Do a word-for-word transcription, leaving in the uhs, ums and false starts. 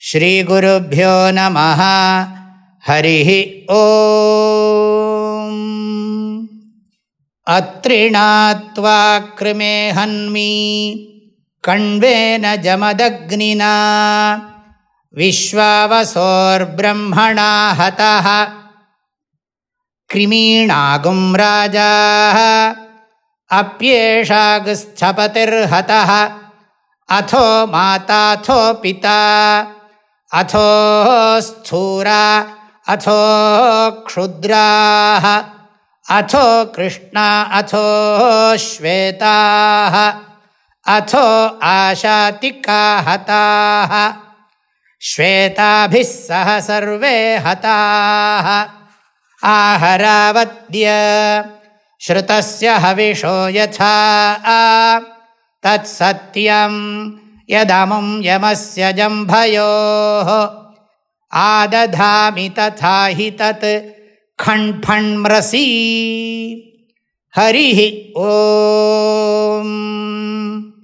ஸ்ரீகுருப்யோ நமः. ஹரிः ஓம். அத்ரிணாத்வா க்ருமே ஹன்மி கண்வேன ஜமதக்னினா விஸ்வாவசோர்ப்ரம்மணா ஹதः கிருமீணாகும் ராஜா அப்யேஷாகுஸ்தபதிர்ஹதः அதோ மாதாதோ பிதா அதோ ஸ்தூரா அதோ க்ஷுத்ராः அதோ கிருஷ்ணா அதோ ஸ்வேதாः அதோ ஆஷாதிகா ஹதாः ஸ்வேதாபிः சஹ சர்வே ஹதாः ஆஹராவத்ய ஸ்ருதஸ்ய ஹவிஷோ யதா தத் சத்யம் யதமும் யமஸ்ய ஜம்பயோः ஆததாமி ததா ஹி தத் கண்பண்ம்ரசி. ஹரிஹி ஓம்.